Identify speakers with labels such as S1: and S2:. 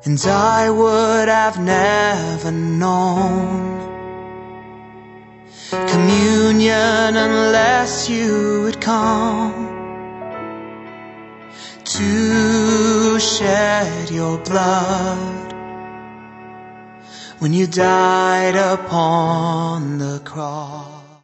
S1: And I would have never known communion unless you would come to shed your blood when you died upon the cross.